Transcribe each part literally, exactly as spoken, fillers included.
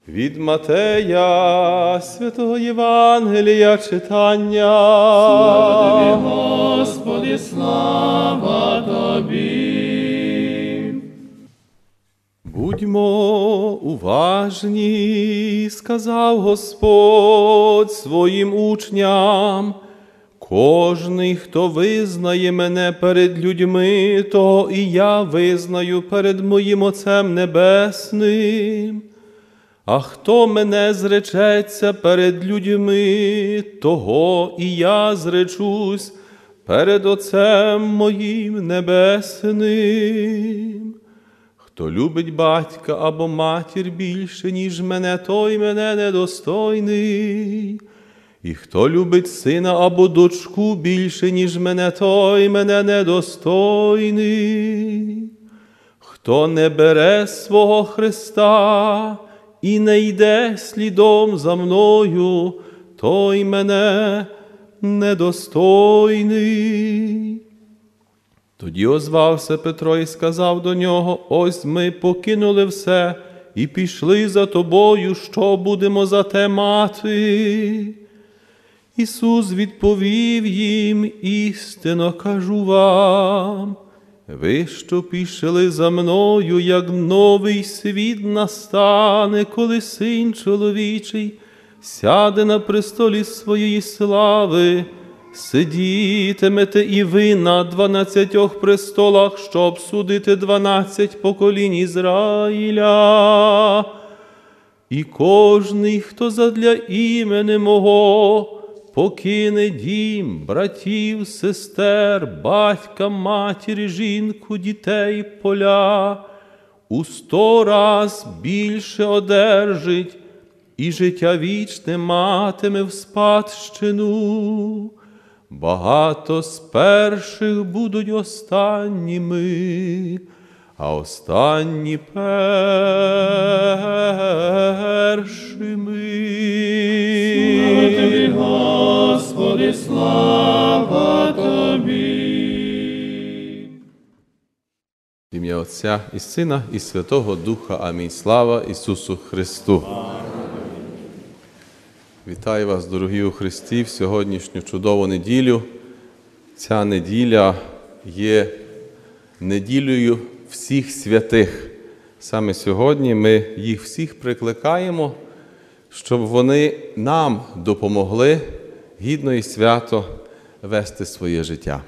Від Матея, святого Євангелія читання. Слава тобі, Господи, слава тобі. Будьмо уважні, сказав Господь своїм учням. Кожний, хто визнає мене перед людьми, того і я визнаю перед моїм Отцем Небесним. А хто мене зречеться перед людьми, того і я зречусь перед Отцем моїм Небесним. Хто любить батька або матір більше, ніж мене, той мене недостойний. І хто любить сина або дочку більше, ніж мене, той мене недостойний. Хто не бере свого Христа і не йде слідом за мною, той мене недостойний. Тоді озвався Петро і сказав до нього: ось ми покинули все і пішли за тобою, що будемо за те мати? Ісус відповів їм: істинно кажу вам, ви, що пішли за мною, як новий світ настане, коли Син чоловічий сяде на престолі своєї слави, сидітимете і ви на дванадцятьох престолах, щоб судити дванадцять поколінь Ізраїля. І кожний, хто задля імені мого покине дім, братів, сестер, батька, матір, жінку, дітей, поля, у сто раз більше одержить, і життя вічне матиме в спадщину. Багато з перших будуть останніми, а останні першими. Слава тобі, Господи, слава тобі. В ім'я Отця і Сина, і Святого Духа. Амінь. Слава Ісусу Христу. Вітаю вас, дорогі у Христі, в сьогоднішню чудову неділю. Ця неділя є неділею всіх святих. Саме сьогодні ми їх всіх прикликаємо, щоб вони нам допомогли гідно і свято вести своє життя.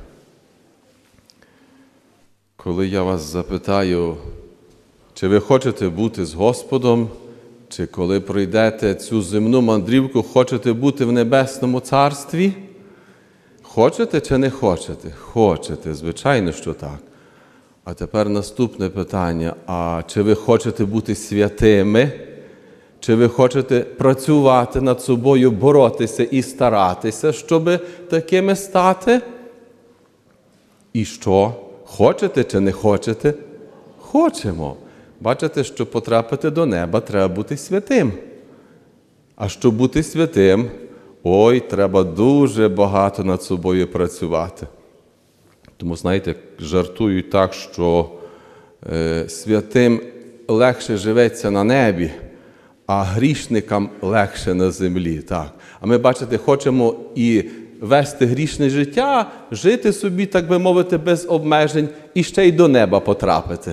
Коли я вас запитаю, чи ви хочете бути з Господом, чи коли пройдете цю земну мандрівку, хочете бути в Небесному Царстві? Хочете чи не хочете? Хочете, звичайно, що так. А тепер наступне питання. А чи ви хочете бути святими? Чи ви хочете працювати над собою, боротися і старатися, щоб такими стати? І що? Хочете чи не хочете? Хочемо. Бачите, щоб потрапити до неба, треба бути святим. А щоб бути святим, ой, треба дуже багато над собою працювати. Тому, знаєте, жартують так, що е, святим легше живеться на небі, а грішникам легше на землі. Так. А ми, бачите, хочемо і вести грішне життя, жити собі, так би мовити, без обмежень, і ще й до неба потрапити.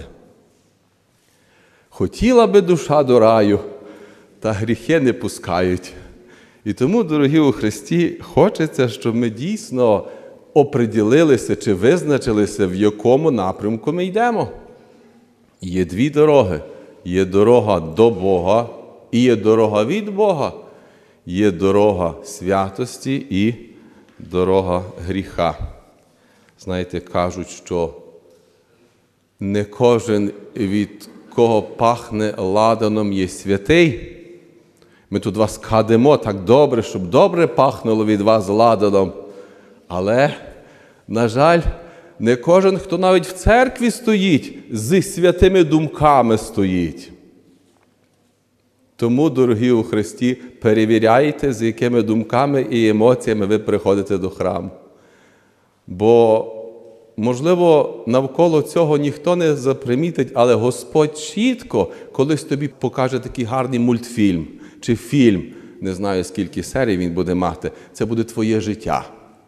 Хотіла би душа до раю, та гріхи не пускають. І тому, дорогі у Христі, хочеться, щоб ми дійсно оприділилися чи визначилися, в якому напрямку ми йдемо. Є дві дороги. Є дорога до Бога і є дорога від Бога. Є дорога святості і дорога гріха. Знаєте, кажуть, що не кожен, від кого пахне ладаном, є святий. Ми тут вас кадимо так добре, щоб добре пахнуло від вас ладаном. Але, на жаль, не кожен, хто навіть в церкві стоїть, зі святими думками стоїть. Тому, дорогі у Христі, перевіряйте, з якими думками і емоціями ви приходите до храму. Бо можливо, навколо цього ніхто не запримітить, але Господь чітко колись тобі покаже такий гарний мультфільм чи фільм, не знаю, скільки серій він буде мати, це буде твоє життя.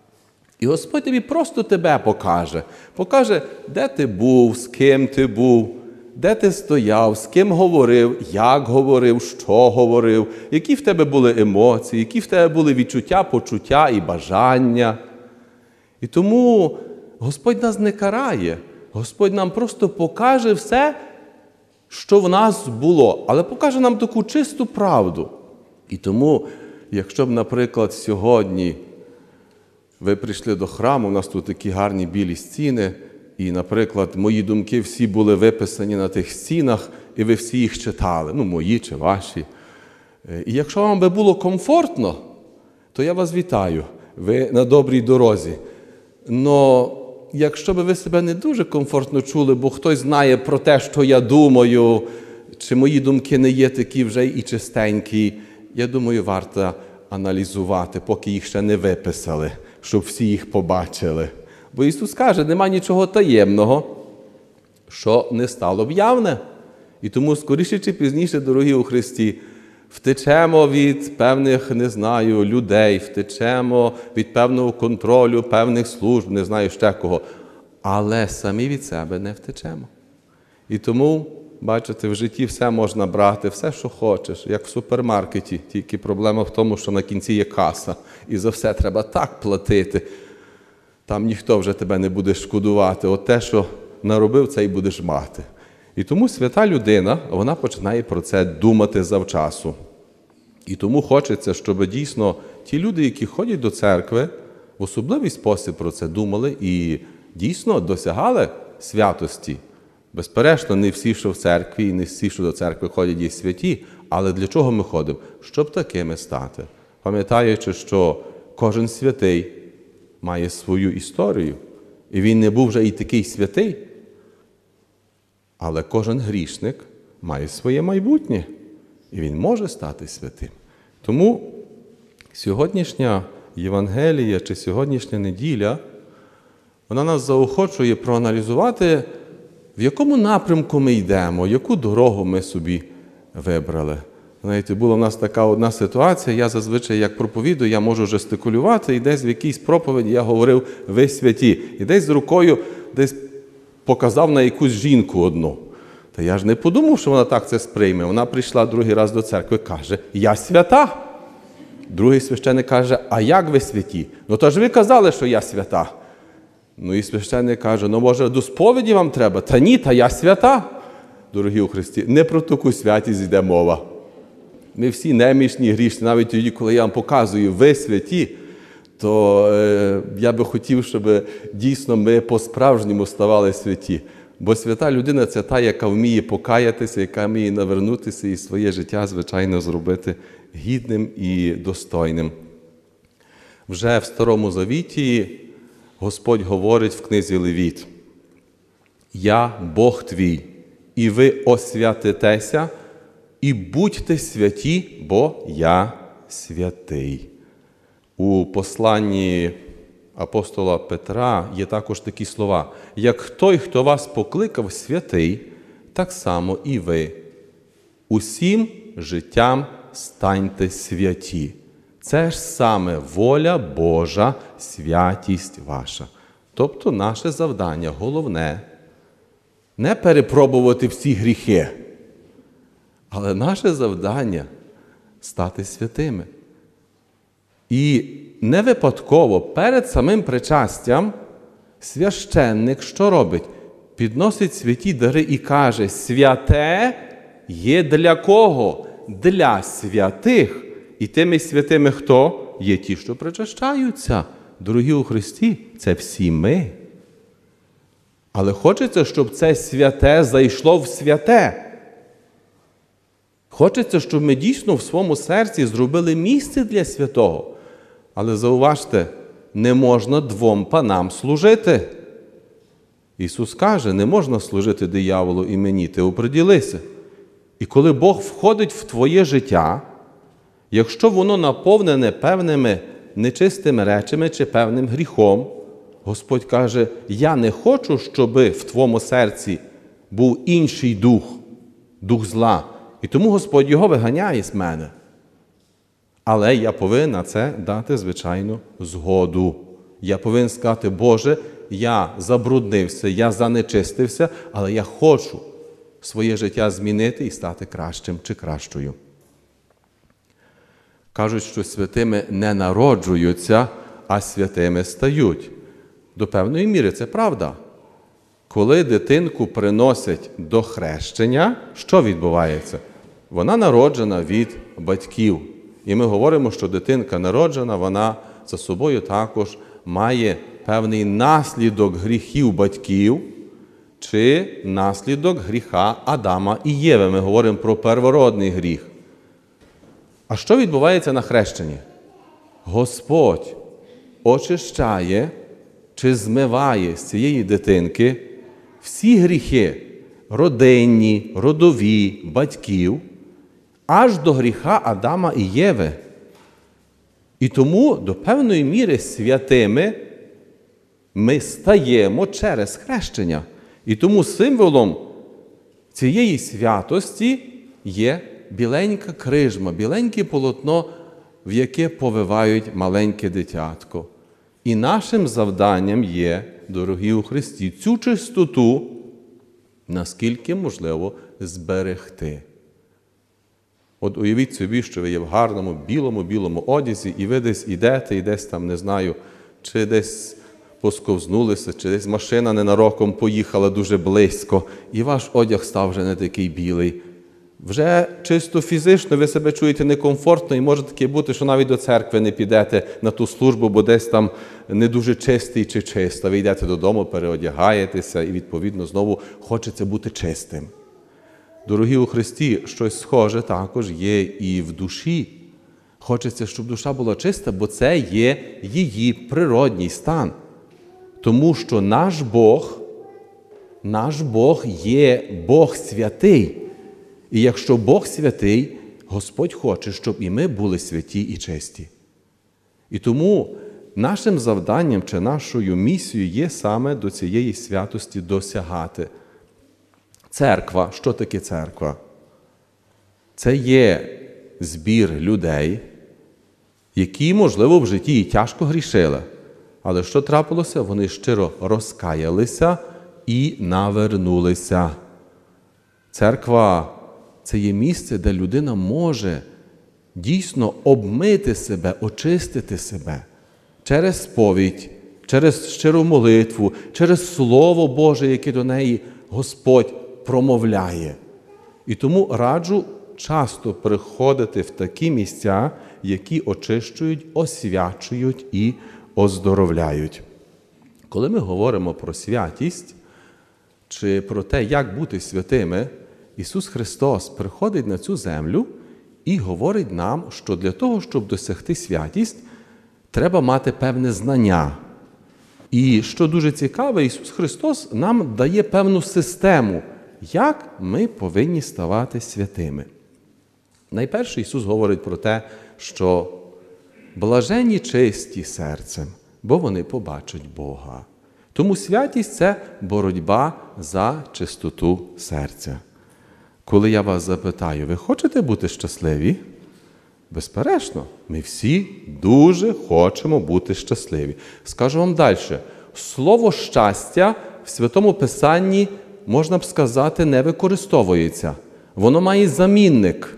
І Господь тобі просто тебе покаже. Покаже, де ти був, з ким ти був, де ти стояв, з ким говорив, як говорив, що говорив, які в тебе були емоції, які в тебе були відчуття, почуття і бажання. І тому Господь нас не карає. Господь нам просто покаже все, що в нас було, але покаже нам таку чисту правду. І тому, якщо б, наприклад, сьогодні ви прийшли до храму, у нас тут такі гарні білі стіни, і, наприклад, мої думки всі були виписані на тих стінах, і ви всі їх читали, ну, мої чи ваші. І якщо вам би було комфортно, то я вас вітаю, ви на добрій дорозі. Но якщо б ви себе не дуже комфортно чули, бо хтось знає про те, що я думаю, чи мої думки не є такі вже і чистенькі, я думаю, варто аналізувати, поки їх ще не виписали, щоб всі їх побачили. Бо Ісус каже, нема нічого таємного, що не стало б явне. І тому скоріше чи пізніше, дорогі у Христі, втечемо від певних, не знаю, людей, втечемо від певного контролю, певних служб, не знаю ще кого. Але самі від себе не втечемо. І тому, бачите, в житті все можна брати, все, що хочеш, як в супермаркеті. Тільки проблема в тому, що на кінці є каса. І за все треба так платити. Там ніхто вже тебе не буде шкодувати. От те, що наробив, це й будеш мати. І тому свята людина, вона починає про це думати завчасу. І тому хочеться, щоб дійсно ті люди, які ходять до церкви, в особливий спосіб про це думали і дійсно досягали святості. Безперечно, не всі, що в церкві, і не всі, що до церкви ходять, є святі, але для чого ми ходимо? Щоб такими стати. Пам'ятаючи, що кожен святий має свою історію, і він не був вже і такий святий, але кожен грішник має своє майбутнє, і він може стати святим. Тому сьогоднішня Євангелія чи сьогоднішня неділя, вона нас заохочує проаналізувати, в якому напрямку ми йдемо, яку дорогу ми собі вибрали. Знаєте, була в нас така одна ситуація, я зазвичай, як проповідую, я можу жестикулювати, і десь в якійсь проповіді я говорив «ви святі». І десь з рукою десь показав на якусь жінку одну. Та я ж не подумав, що вона так це сприйме. Вона прийшла другий раз до церкви, каже, я свята. Другий священик каже, а як ви святі? Ну то ж ви казали, що я свята. Ну і священик каже, ну може до сповіді вам треба? Та ні, та я свята. Дорогі у Христі, не про таку святість йде мова. Ми всі немічні, грішні, навіть тоді, коли я вам показую, ви святі, то е, я би хотів, щоб дійсно ми по-справжньому ставали святі. Бо свята людина – це та, яка вміє покаятися, яка вміє навернутися і своє життя, звичайно, зробити гідним і достойним. Вже в Старому Завіті Господь говорить в книзі Левіт: «Я Бог твій, і ви освятитеся, і будьте святі, бо я святий». У посланні апостола Петра є також такі слова: «Як той, хто вас покликав святий, так само і ви. Усім життям станьте святі». Це ж саме воля Божа, святість ваша. Тобто наше завдання головне – не перепробувати всі гріхи, але наше завдання – стати святими. І не випадково перед самим причастям священник що робить? Підносить святі дари і каже: святе є для кого? Для святих. І тими святими хто? Є ті, що причащаються. Дорогі у Христі, це всі ми. Але хочеться, щоб це святе зайшло в святе. Хочеться, щоб ми дійсно в своєму серці зробили місце для святого. Але зауважте, не можна двом панам служити. Ісус каже, не можна служити дияволу і мені, ти оприділися. І коли Бог входить в твоє життя, якщо воно наповнене певними нечистими речами чи певним гріхом, Господь каже, я не хочу, щоб в твоєму серці був інший дух, дух зла. І тому Господь його виганяє з мене. Але я повинен на це дати, звичайно, згоду. Я повинен сказати, Боже, я забруднився, я занечистився, але я хочу своє життя змінити і стати кращим чи кращою. Кажуть, що святими не народжуються, а святими стають. До певної міри це правда. Коли дитинку приносять до хрещення, що відбувається? Вона народжена від батьків. І ми говоримо, що дитинка народжена, вона за собою також має певний наслідок гріхів батьків чи наслідок гріха Адама і Єви. Ми говоримо про первородний гріх. А що відбувається на хрещенні? Господь очищає чи змиває з цієї дитинки всі гріхи родинні, родові, батьків, аж до гріха Адама і Єви. І тому до певної міри святими ми стаємо через хрещення. І тому символом цієї святості є біленька крижма, біленьке полотно, в яке повивають маленьке дитятко. І нашим завданням є, дорогі у Христі, цю чистоту, наскільки можливо, зберегти. От уявіть собі, що ви є в гарному, білому-білому одязі, і ви десь ідете, і десь там, не знаю, чи десь посковзнулися, чи десь машина ненароком поїхала дуже близько, і ваш одяг став вже не такий білий. Вже чисто фізично ви себе чуєте некомфортно, і може таке бути, що навіть до церкви не підете на ту службу, бо десь там не дуже чистий чи чиста. Ви йдете додому, переодягаєтеся, і відповідно знову хочеться бути чистим. Дорогі у Христі, щось схоже також є і в душі. Хочеться, щоб душа була чиста, бо це є її природній стан. Тому що наш Бог, наш Бог є Бог святий. І якщо Бог святий, Господь хоче, щоб і ми були святі і чисті. І тому нашим завданням чи нашою місією є саме до цієї святості досягати. Церква, що таке церква? Це є збір людей, які, можливо, в житті і тяжко грішили. Але що трапилося? Вони щиро розкаялися і навернулися. Церква – це є місце, де людина може дійсно обмити себе, очистити себе через сповідь, через щиру молитву, через Слово Боже, яке до неї Господь промовляє. І тому раджу часто приходити в такі місця, які очищують, освячують і оздоровляють. Коли ми говоримо про святість, чи про те, як бути святими, Ісус Христос приходить на цю землю і говорить нам, що для того, щоб досягти святість, треба мати певне знання. І, що дуже цікаве, Ісус Христос нам дає певну систему, як ми повинні ставати святими. Найперше Ісус говорить про те, що блаженні чисті серцем, бо вони побачать Бога. Тому святість – це боротьба за чистоту серця. Коли я вас запитаю, ви хочете бути щасливі? Безперечно, ми всі дуже хочемо бути щасливі. Скажу вам далі. Слово «щастя» в Святому Писанні, можна б сказати, не використовується. Воно має замінник.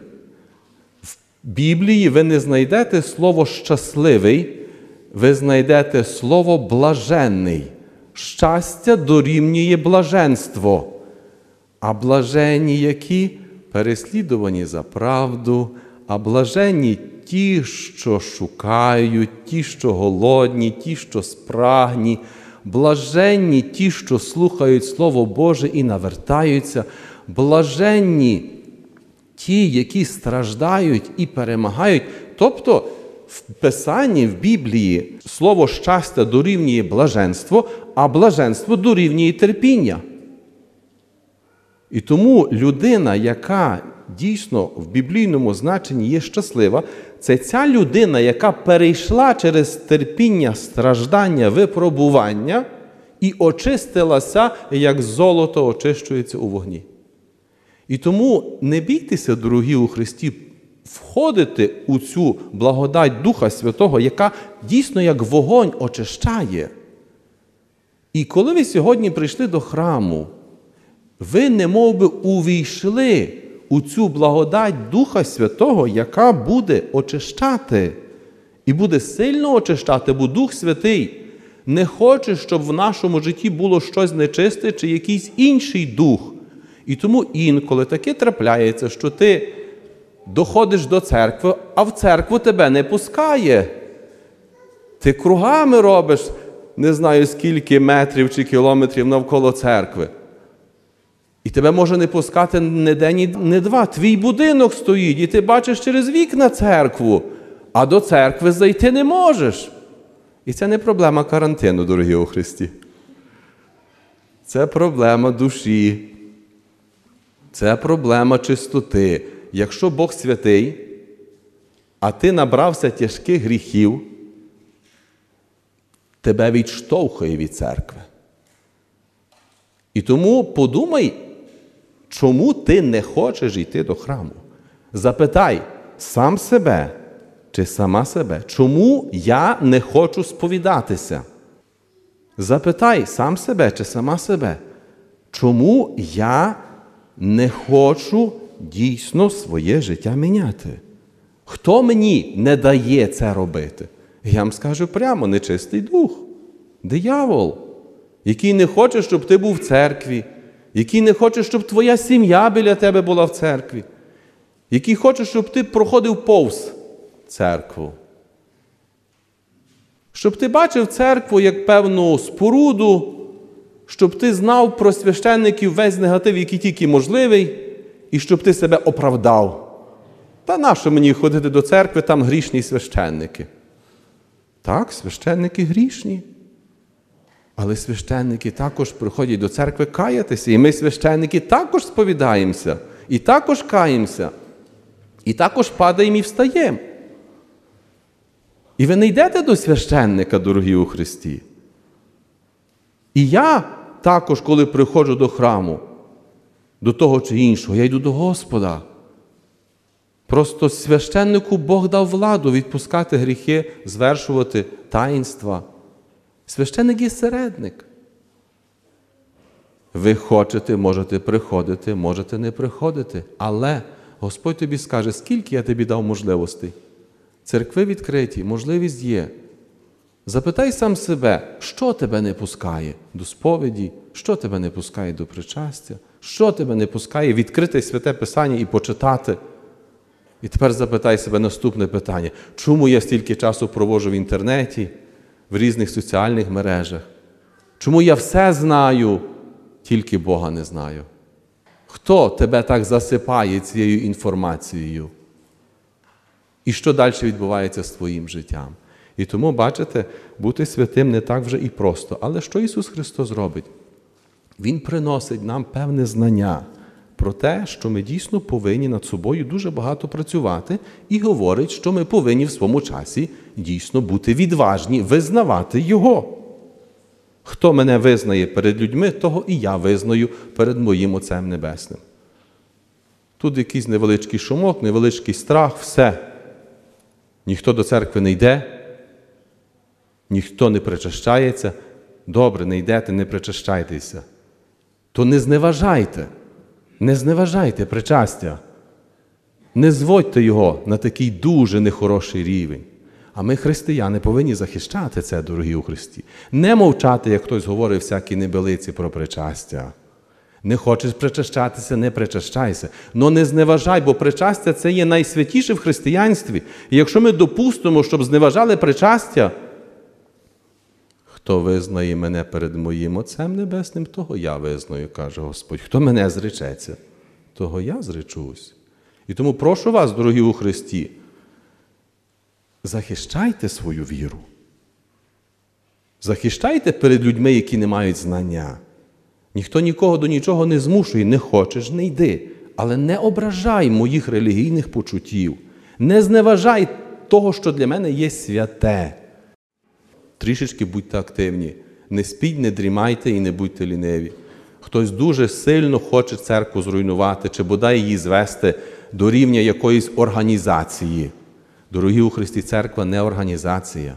В Біблії ви не знайдете слово «щасливий», ви знайдете слово «блаженний». Щастя дорівнює блаженство. А блаженні які? Переслідувані за правду, а блаженні ті, що шукають, ті, що голодні, ті, що спрагні, блаженні ті, що слухають Слово Боже і навертаються, блаженні ті, які страждають і перемагають. Тобто в Писанні, в Біблії, слово «щастя» дорівнює блаженство, а блаженство дорівнює терпіння. І тому людина, яка дійсно в біблійному значенні є щаслива, це ця людина, яка перейшла через терпіння, страждання, випробування і очистилася, як золото очищується у вогні. І тому не бійтеся, дорогі у Христі, входити у цю благодать Духа Святого, яка дійсно як вогонь очищає. І коли ви сьогодні прийшли до храму, ви немов би увійшли у цю благодать Духа Святого, яка буде очищати. І буде сильно очищати, бо Дух Святий не хоче, щоб в нашому житті було щось нечисте чи якийсь інший дух. І тому інколи таке трапляється, що ти доходиш до церкви, а в церкву тебе не пускає. Ти кругами робиш, не знаю скільки метрів чи кілометрів навколо церкви. І тебе може не пускати не день, не два. Твій будинок стоїть, і ти бачиш через вікна церкву, а до церкви зайти не можеш. І це не проблема карантину, дорогі у Христі. Це проблема душі. Це проблема чистоти. Якщо Бог святий, а ти набрався тяжких гріхів, тебе відштовхує від церкви. І тому подумай, чому ти не хочеш йти до храму. Запитай сам себе чи сама себе, чому я не хочу сповідатися. Запитай сам себе чи сама себе, чому я не хочу дійсно своє життя міняти. Хто мені не дає це робити? Я вам скажу прямо, нечистий дух, диявол, який не хоче, щоб ти був в церкві, який не хоче, щоб твоя сім'я біля тебе була в церкві, який хоче, щоб ти проходив повз церкву. Щоб ти бачив церкву як певну споруду, щоб ти знав про священників весь негатив, який тільки можливий, і щоб ти себе оправдав. Та нащо мені ходити до церкви, там грішні священники? Так, священники грішні. Але священники також приходять до церкви каятися, і ми, священники, також сповідаємося, і також каємося, і також падаємо і встаємо. І ви не йдете до священника, дорогі у Христі. І я також, коли приходжу до храму, до того чи іншого, я йду до Господа. Просто священнику Бог дав владу відпускати гріхи, звершувати таїнства. Священник є середник. Ви хочете, можете приходити, можете не приходити. Але Господь тобі скаже, скільки я тобі дав можливостей. Церкви відкриті, можливість є. Запитай сам себе, що тебе не пускає до сповіді, що тебе не пускає до причастя, що тебе не пускає відкрити Святе Писання і почитати. І тепер запитай себе наступне питання. Чому я стільки часу проводжу в інтернеті, в різних соціальних мережах? Чому я все знаю, тільки Бога не знаю? Хто тебе так засипає цією інформацією? І що далі відбувається з твоїм життям? І тому, бачите, бути святим не так вже і просто. Але що Ісус Христос робить? Він приносить нам певне знання про те, що ми дійсно повинні над собою дуже багато працювати, і говорить, що ми повинні в своєму часі дійсно бути відважні, визнавати Його. Хто мене визнає перед людьми, того і я визнаю перед моїм Отцем Небесним. Тут якийсь невеличкий шумок, невеличкий страх, все. Ніхто до церкви не йде, ніхто не причащається. Добре, не йдете, не причащайтеся. То не зневажайте, не зневажайте причастя. Не зводьте його на такий дуже нехороший рівень. А ми, християни, повинні захищати це, дорогі у Христі. Не мовчати, як хтось говорить всякі небелиці про причастя. Не хочеш причащатися, не причащайся. Но не зневажай, бо причастя – це є найсвятіше в християнстві. І якщо ми допустимо, щоб зневажали причастя, хто визнає мене перед моїм Отцем Небесним, того я визнаю, каже Господь. Хто мене зречеться, того я зречусь. І тому прошу вас, дорогі у Христі, захищайте свою віру. Захищайте перед людьми, які не мають знання. Ніхто нікого до нічого не змушує. Не хочеш – не йди. але не ображай моїх релігійних почуттів, не зневажай того, що для мене є святе. Трішечки будьте активні, не спіть, не дрімайте і не будьте ліниві. Хтось дуже сильно хоче церкву зруйнувати, чи бодай її звести до рівня якоїсь організації. Дорогі у Христі, церква не організація.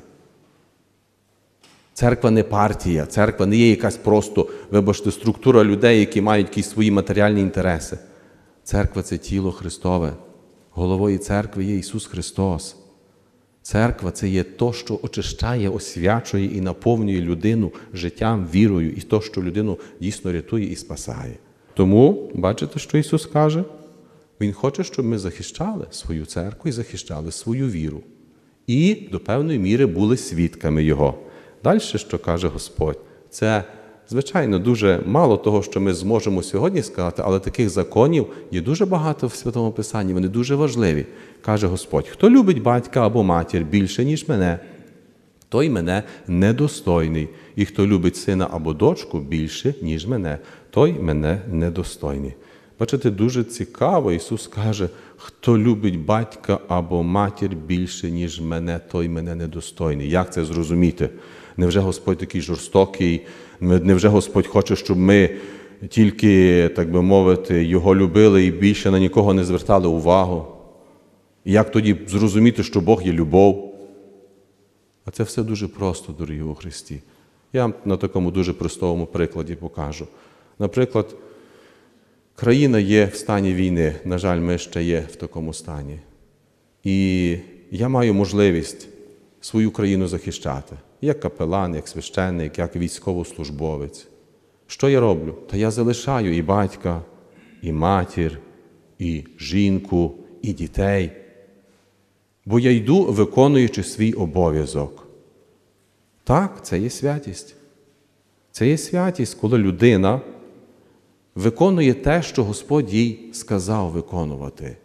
Церква не партія, церква не є якась просто, вибачте, структура людей, які мають якісь свої матеріальні інтереси. Церква – це тіло Христове. Головою церкви є Ісус Христос. Церква – це є то, що очищає, освячує і наповнює людину життям, вірою, і то, що людину дійсно рятує і спасає. Тому, бачите, що Ісус каже? Він хоче, щоб ми захищали свою церкву і захищали свою віру. І до певної міри були свідками Його. Далі, що каже Господь, це, звичайно, дуже мало того, що ми зможемо сьогодні сказати, але таких законів є дуже багато в Святому Писанні, вони дуже важливі. Каже Господь, хто любить батька або матір більше, ніж мене, той мене недостойний. І хто любить сина або дочку більше, ніж мене, той мене недостойний. Бачите, дуже цікаво, Ісус каже, хто любить батька або матір більше, ніж мене, той мене недостойний. Як це зрозуміти? Невже Господь такий жорстокий? Невже Господь хоче, щоб ми тільки, так би мовити, Його любили і більше на нікого не звертали увагу? І як тоді зрозуміти, що Бог є любов? А це все дуже просто, дорогі у Христі. Я вам на такому дуже простому прикладі покажу. Наприклад, країна є в стані війни, на жаль, ми ще є в такому стані. І я маю можливість свою країну захищати. Як капелан, як священник, як військовослужбовець. Що я роблю? Та я залишаю і батька, і матір, і жінку, і дітей. Бо я йду, виконуючи свій обов'язок. Так, це є святість. Це є святість, коли людина виконує те, що Господь їй сказав виконувати.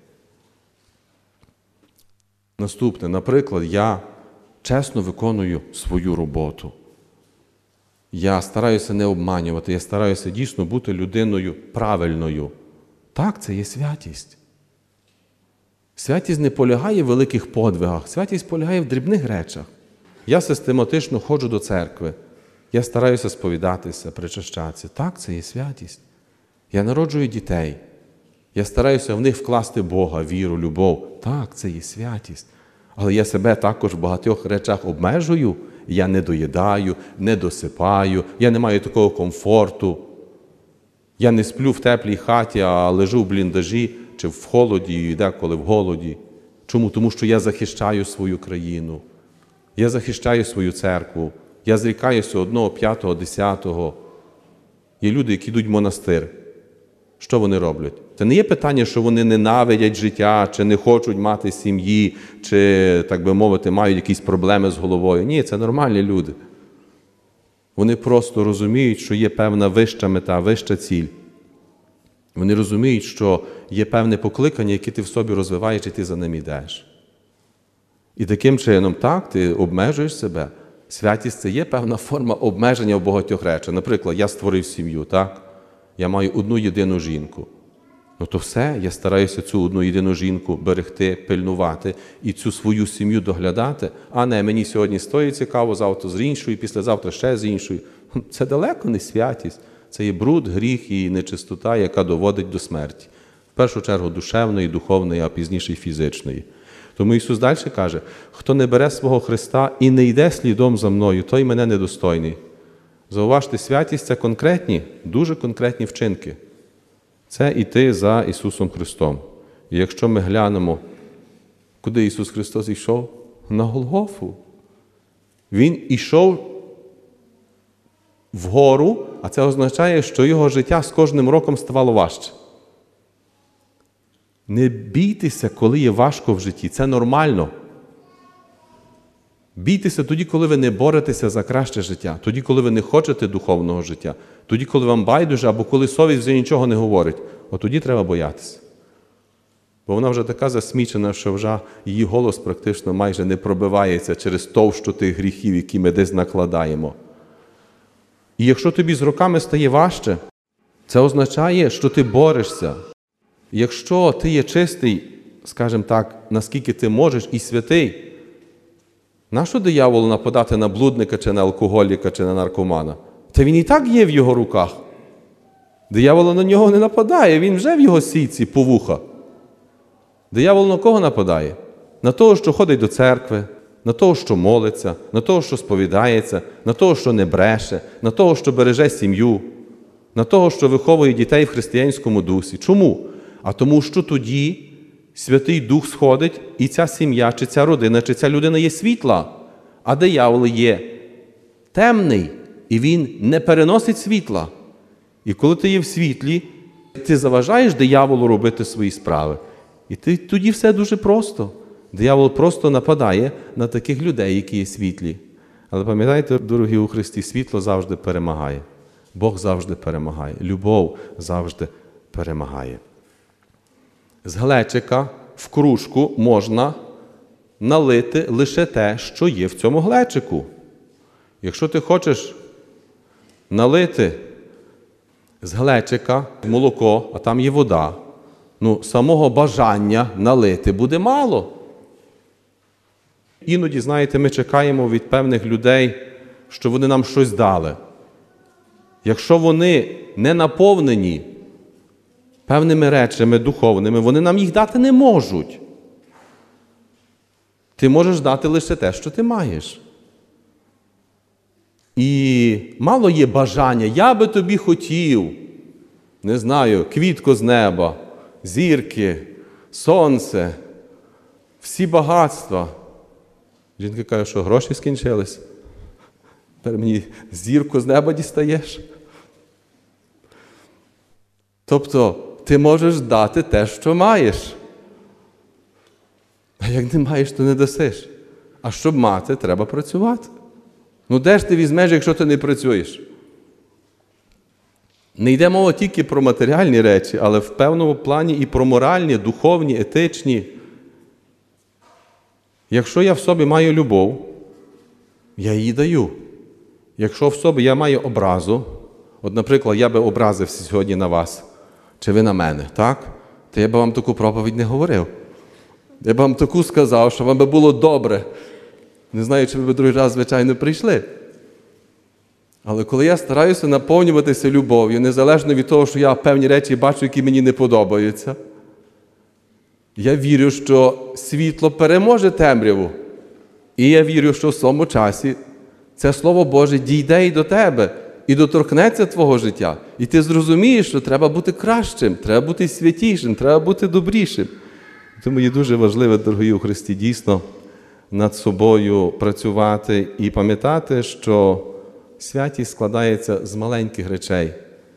Наступне, наприклад, я чесно виконую свою роботу. Я стараюся не обманювати, я стараюся дійсно бути людиною правильною. Так, це є святість. Святість не полягає в великих подвигах, святість полягає в дрібних речах. Я систематично ходжу до церкви, я стараюся сповідатися, причащатися. Так, це є святість. Я народжую дітей, я стараюся в них вкласти Бога, віру, любов. Так, це є святість. Але я себе також в багатьох речах обмежую, я не доїдаю, не досипаю, я не маю такого комфорту. Я не сплю в теплій хаті, а лежу в бліндажі, чи в холоді, і деколи в голоді. Чому? Тому що я захищаю свою країну, я захищаю свою церкву, я зрікаюся одного, п'ятого, десятого. Є люди, які йдуть в монастир. Що вони роблять? Це не є питання, що вони ненавидять життя, чи не хочуть мати сім'ї, чи, так би мовити, мають якісь проблеми з головою. Ні, це нормальні люди. Вони просто розуміють, що є певна вища мета, вища ціль. Вони розуміють, що є певне покликання, яке ти в собі розвиваєш, і ти за ним йдеш. І таким чином, так, ти обмежуєш себе. Святість – це є певна форма обмеження в багатьох речах. Наприклад, я створив сім'ю, так? Я маю одну єдину жінку. Ну то все, я стараюся цю одну єдину жінку берегти, пильнувати і цю свою сім'ю доглядати. А не, мені сьогодні з тою цікаво, завтра з іншою, післязавтра ще з іншою. Це далеко не святість. Це є бруд, гріх і нечистота, яка доводить до смерті. В першу чергу душевної, духовної, а пізніше й фізичної. Тому Ісус далі каже, хто не бере свого Христа і не йде слідом за мною, той мене недостойний. Зауважте, святість – це конкретні, дуже конкретні вчинки. Це йти за Ісусом Христом. І якщо ми глянемо, куди Ісус Христос йшов? На Голгофу. Він йшов вгору, а це означає, що його життя з кожним роком ставало важче. Не бійтеся, коли є важко в житті. Це нормально. Бійтеся тоді, коли ви не боретеся за краще життя, тоді, коли ви не хочете духовного життя, тоді, коли вам байдуже, або коли совість вже нічого не говорить. От тоді треба боятися. Бо вона вже така засмічена, що вже її голос практично майже не пробивається через товщу тих гріхів, які ми десь накладаємо. І якщо тобі з роками стає важче, це означає, що ти борешся. Якщо ти є чистий, скажімо так, наскільки ти можеш, і святий, нащо дияволу нападати на блудника, чи на алкоголіка, чи на наркомана? Та він і так є в його руках. Диявол на нього не нападає, він вже в його сітці по вуха. Диявол на кого нападає? На того, що ходить до церкви, на того, що молиться, на того, що сповідається, на того, що не бреше, на того, що береже сім'ю, на того, що виховує дітей в християнському дусі. Чому? А тому, що тоді Святий Дух сходить, і ця сім'я, чи ця родина, чи ця людина є світла, а диявол є темний, і він не переносить світла. І коли ти є в світлі, ти заважаєш дияволу робити свої справи. І ти, тоді все дуже просто. Диявол просто нападає на таких людей, які є світлі. Але пам'ятайте, дорогі у Христі, світло завжди перемагає. Бог завжди перемагає. Любов завжди перемагає. З глечика в кружку можна налити лише те, що є в цьому глечику. Якщо ти хочеш налити з глечика молоко, а там є вода, ну, самого бажання налити буде мало. Іноді, знаєте, ми чекаємо від певних людей, що вони нам щось дали. Якщо вони не наповнені певними речами духовними, вони нам їх дати не можуть. Ти можеш дати лише те, що ти маєш. І мало є бажання, я би тобі хотів, не знаю, квітку з неба, зірки, сонце, всі багатства. Жінка каже, що гроші скінчились. Тепер мені зірку з неба дістаєш. Тобто, ти можеш дати те, що маєш. А як не маєш, то не дасиш. А щоб мати, треба працювати. Ну де ж ти візьмеш, якщо ти не працюєш? Не йде мова тільки про матеріальні речі, але в певному плані і про моральні, духовні, етичні. Якщо я в собі маю любов, я її даю. Якщо в собі я маю образу, от, наприклад, я би образився сьогодні на вас, чи ви на мене, так? То я би вам таку проповідь не говорив. Я би вам таку сказав, що вам би було добре. Не знаю, чи ви другий раз, звичайно, прийшли. Але коли я стараюся наповнюватися любов'ю, незалежно від того, що я певні речі бачу, які мені не подобаються, я вірю, що світло переможе темряву. І я вірю, що в своєму часі це Слово Боже дійде і до тебе, і доторкнеться твого життя. І ти зрозумієш, що треба бути кращим, треба бути святішим, треба бути добрішим. Тому є дуже важливо, дорогі у Христі, дійсно над собою працювати і пам'ятати, що святість складається з маленьких речей.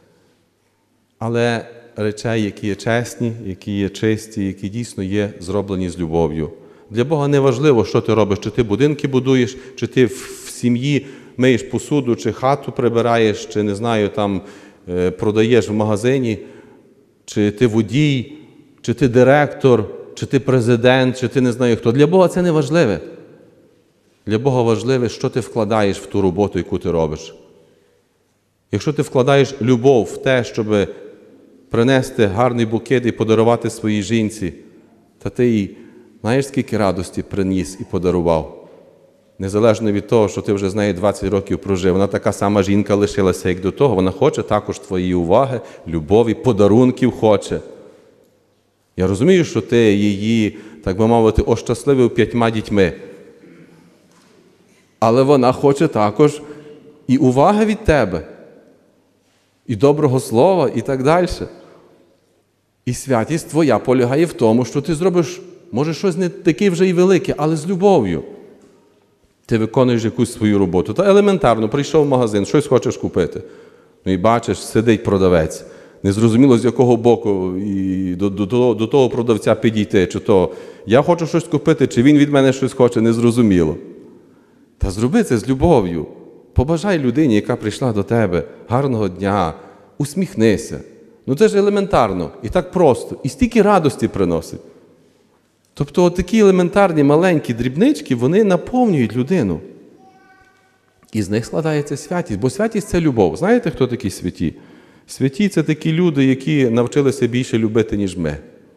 Але речей, які є чесні, які є чисті, які дійсно є зроблені з любов'ю. Для Бога не важливо, що ти робиш, чи ти будинки будуєш, чи ти в сім'ї миєш посуду, чи хату прибираєш, чи, не знаю, там продаєш в магазині, чи ти водій, чи ти директор, чи ти президент, чи ти не знаю хто. Для Бога це не важливе. Для Бога важливе, що ти вкладаєш в ту роботу, яку ти робиш. Якщо ти вкладаєш любов в те, щоб принести гарний букет і подарувати своїй жінці, та ти їй, знаєш, скільки радості приніс і подарував. Незалежно від того, що ти вже з нею двадцять років прожив. Вона така сама жінка лишилася, як до того. Вона хоче також твоєї уваги, любові, подарунків хоче. Я розумію, що ти її, так би мовити, ощасливив п'ятьма дітьми. Але вона хоче також і уваги від тебе, і доброго слова, і так далі. І святість твоя полягає в тому, що ти зробиш, може, щось не таке вже і велике, але з любов'ю. Ти виконуєш якусь свою роботу. Та елементарно, прийшов в магазин, щось хочеш купити. Ну і бачиш, сидить продавець. Незрозуміло, з якого боку і до, до, до, до того продавця підійти. Чи то я хочу щось купити, чи він від мене щось хоче, незрозуміло. Та зроби це з любов'ю. Побажай людині, яка прийшла до тебе, гарного дня, усміхнися. Ну це ж елементарно, і так просто, і стільки радості приносить. Тобто такі елементарні, маленькі дрібнички, вони наповнюють людину. І з них складається святість, бо святість – це любов. Знаєте, хто такі святі? Святі – це такі люди, які навчилися більше любити, ніж ми.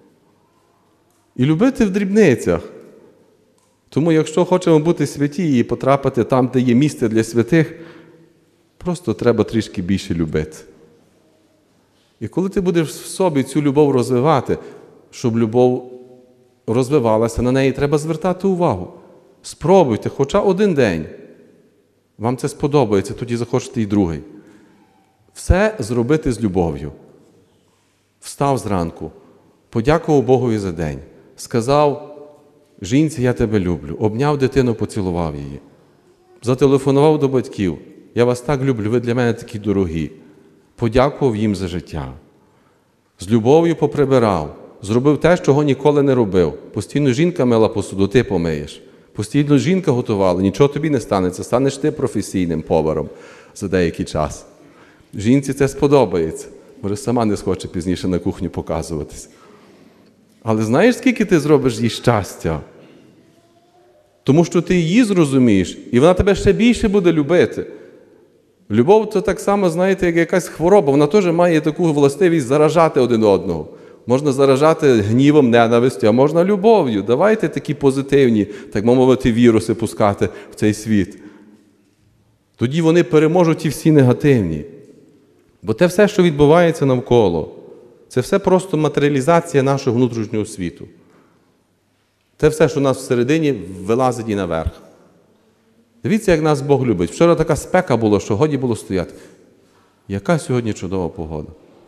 І любити в дрібницях. Тому якщо хочемо бути святі і потрапити там, де є місце для святих, просто треба трішки більше любити. І коли ти будеш в собі цю любов розвивати, щоб любов розвивалася, на неї треба звертати увагу. Спробуйте, хоча один день. Вам це сподобається, тоді захочете і другий. Все зробити з любов'ю. Встав зранку, подякував Богові за день, сказав жінці, я тебе люблю, обняв дитину, поцілував її, зателефонував до батьків, я вас так люблю, ви для мене такі дорогі. Подякував їм за життя. З любов'ю поприбирав, зробив те, чого ніколи не робив. Постійно жінка мила посуду, ти помиєш. Постійно жінка готувала, нічого тобі не станеться, станеш ти професійним поваром за деякий час. Жінці це сподобається. Може, сама не схоче пізніше на кухню показуватись. Але знаєш, скільки ти зробиш їй щастя? Тому що ти її зрозумієш, і вона тебе ще більше буде любити. Любов – це так само, знаєте, як якась хвороба. Вона теж має таку властивість заражати один одного. Можна заражати гнівом, ненавистю, а можна любов'ю. Давайте такі позитивні, так мовити, віруси пускати в цей світ. Тоді вони переможуть і всі негативні. Бо те все, що відбувається навколо, це все просто матеріалізація нашого внутрішнього світу. Те все, що у нас всередині, вилазить і наверх. Дивіться, як нас Бог любить. Вчора така спека була, що годі було стояти. Яка сьогодні чудова погода.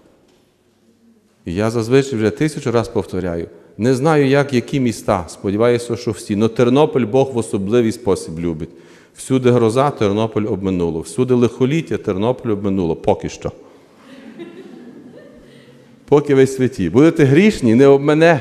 І я зазвичай вже тисячу раз повторяю. Не знаю, як, які міста, сподіваюся, що всі. Но Тернопіль Бог в особливий спосіб любить. Всюди гроза, Тернопіль обминуло. Всюди лихоліття, Тернопіль обминуло. Поки що. Поки ви святі. Будете грішні, не обмене.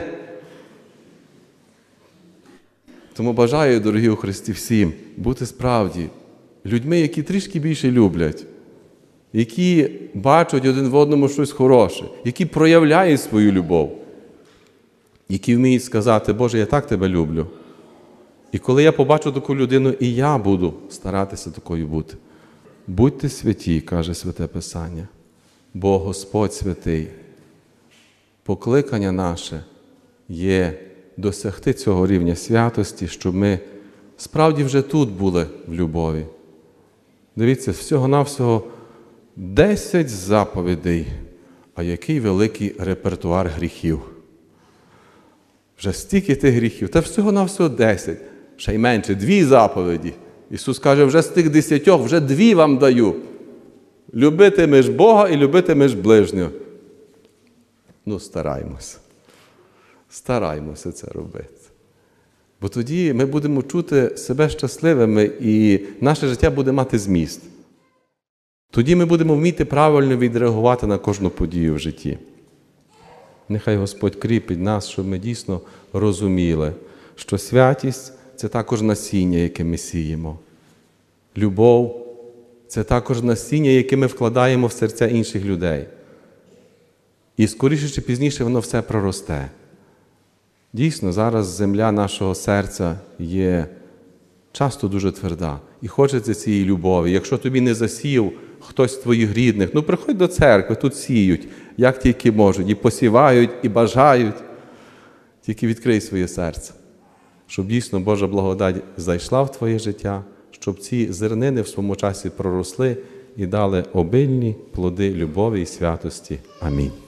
Тому бажаю, дорогі у Христі, всім бути справді людьми, які трішки більше люблять, які бачать один в одному щось хороше, які проявляють свою любов, які вміють сказати, Боже, я так тебе люблю. І коли я побачу таку людину, і я буду старатися такою бути. Будьте святі, каже Святе Писання, бо Господь святий. Покликання наше є досягти цього рівня святості, щоб ми справді вже тут були в любові. Дивіться, всього-навсього десять заповідей, а який великий репертуар гріхів. Вже стільки тих гріхів, та всього-навсього десять, ще й менше, дві заповіді. Ісус каже, вже з тих десятьох, вже дві вам даю. Любитимеш Бога і любитимеш ближнього. Ну, стараймося. Стараймося це робити. Бо тоді ми будемо чути себе щасливими і наше життя буде мати зміст. Тоді ми будемо вміти правильно відреагувати на кожну подію в житті. Нехай Господь кріпить нас, щоб ми дійсно розуміли, що святість – це також насіння, яке ми сіємо. Любов – це також насіння, яке ми вкладаємо в серця інших людей. І скоріше чи пізніше воно все проросте. Дійсно, зараз земля нашого серця є часто дуже тверда. І хочеться цієї любові. Якщо тобі не засіяв хтось з твоїх рідних, ну приходь до церкви, тут сіють, як тільки можуть. І посівають, і бажають. Тільки відкрий своє серце, щоб дійсно Божа благодать зайшла в твоє життя, щоб ці зернини в своєму часі проросли і дали обильні плоди любові і святості. Амінь.